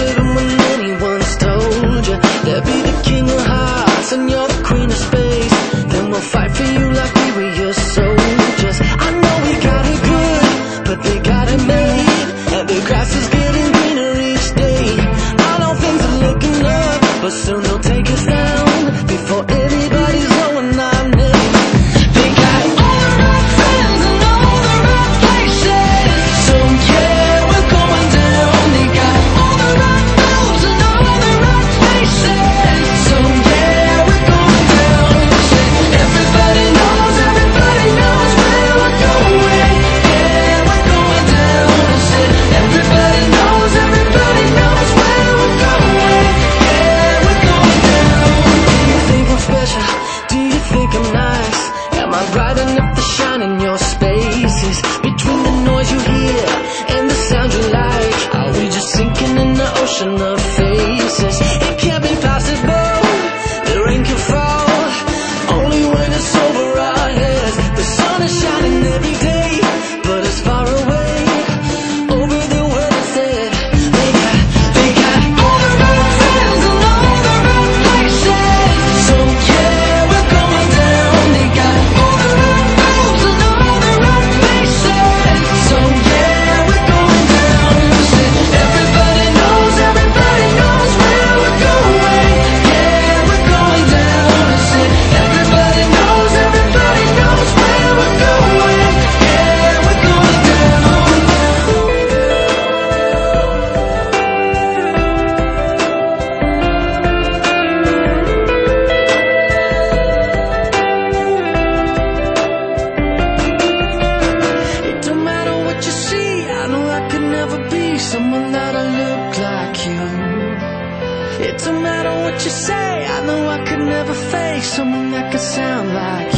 even when anyone's told you. They'll be the king of hearts and you're the queen of space. Then we'll fight for you like we were your soldiers. I know we got it good, but they got it made, and the grass is getting greener each day. I know things are looking up, but soon they'll take us down before anybody's knowing our name. They got all the right friends and all the right places, so yeah, we're going down. They got all the right moves and all the right faces, so yeah, we're going down. Everybody knows where we're going. Yeah, we're going down. Everybody knows where we're going. Yeah, we're going down. Do you think I'm special? Do you think I'm nice? Am I bright enough to shine in your spaces? Between the noise you hear and the sound you like, are we just sinking in the ocean of faces? It can't be possible, the rain can fall only when it's over our heads. The sun is shining every day, but it's far away over the world instead. They got all the right friends and all the right places, so yeah, we're going down. They got all the right moves and all the right faces, so yeah, we're going down. Everybody knows where we're going. Yeah, we're going down. Everybody knows where we're going. Yeah, we're going down. It don't matter what you see, I know I could never be someone that'll look like you. It don't matter what you say, I know I could never face someone that could sound like you.